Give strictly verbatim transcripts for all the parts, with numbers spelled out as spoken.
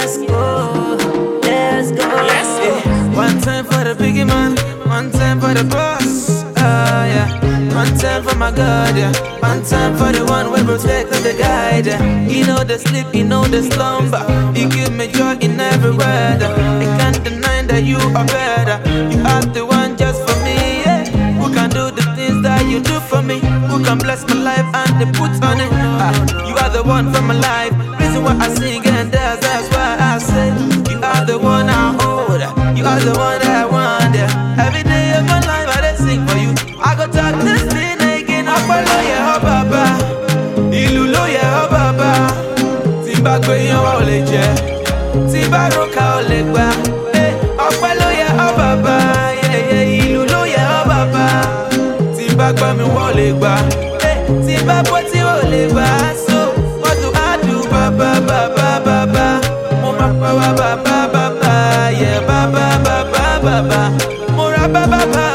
let's go, let's go. Let's go. One time for the biggie man, one time for the boss. Ah, yeah. One time for my God, yeah. One time for the one we protect and the guide, yeah. You know the sleep, you know the slumber. You give me joy in every weather. I can't deny that you are better. You are the one just for me, yeah. Who can do the things that you do for me? Who can bless my life and they put on it? Ah, you are the one for my life. Reason why I sing and dance, that's why I say you are the one I hold. You are the one that I want, yeah. Every day of my life I dey sing for you. I go talk this thing again. Ọpọlọ yẹ ọ bàbá, ìlú ló yẹ ọ bàbá. Tí bá gbé yan wa ò lè jẹ, tí bá roka ò lè gbà. Ọpọlọ yẹ ọ bàbá, ìlú ló yẹ ọ bàbá. Tí bá gbà mí wọ́n ò lè gbà, tí bá bọ́ tí ò lè gbà. So what do I do, bàbá bàbá bàbá? Mo máa pa wá bàbá bàbá, yẹ bàbá bàbá bàbá. Mo ra bàbá bàbá.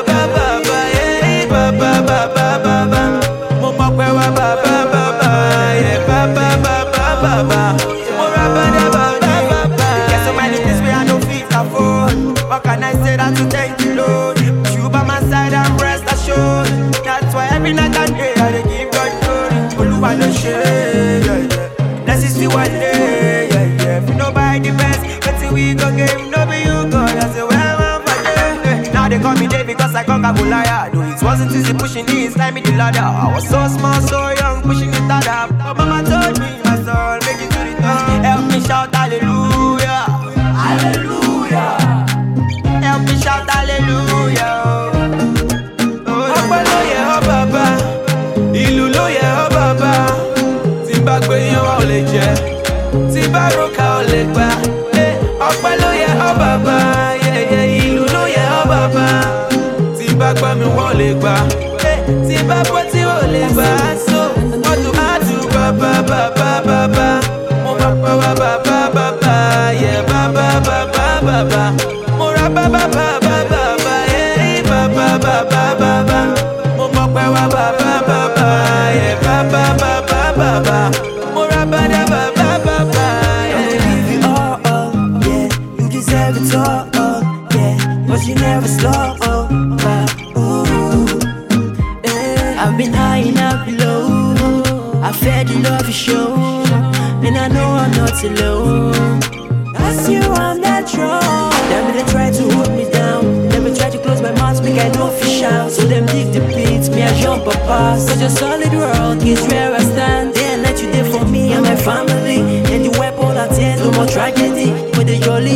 What can I say that to thank you, Lord? You by my side and rest assured. That's why every night and day I dey give God glory. Oluwa no share, yeah, yeah. Let's see one day, yeah, yeah. If nobody the best, but till we go game, no be you God. I say well, I'm for them. Now they call me Dave because I conquer Goliath. No, it wasn't easy pushing it, slide me the ladder. I was so small, so young, pushing it harder. But mama told me, my soul, make it to the top. Help me shout hallelujah, hallelujah. Help me shout hallelujah. Ọpọlọ yẹ ọ bàbá, ìlú ló yẹ ọ bàbá. Tí bá gbé yan wa ò lè jẹ, tí bá roka ò lè gbà. Ọpọlọ yẹ ọ bàbá, ìlú ló yẹ ọ bàbá. Tí bá gbà mí wọ́n ò lè gbà, tí bá bọ́ tí ò lè gbà. So what do I do, bàbá bàbá bàbá? Mo máa pa wá bàbá bàbá, yẹ bàbá bàbá bàbá. Mo ra bàbá bàbá bàbá, yẹ bàbá bàbá bàbá. Mo mọ̀ pé wá bàbá bàbá, yẹ bàbá bàbá bàbá. Mo ra bàbá bàbá bàbá, I will give you all, all, yeah. You deserve it all, all, yeah. But you never slow, oh, uh, ooh. Eh, I've been high and I've been low. I fed the love you show, and I know I'm not alone. That's you, I'm that wrong. Them they try to hold me down. Them try to close my mouth, make I no fish out. So them dig the beats, me I jump up past. Cause your solid world is where I stand. They let you there for me and my family. And the weapon I tear, no more tragedy. But the jolly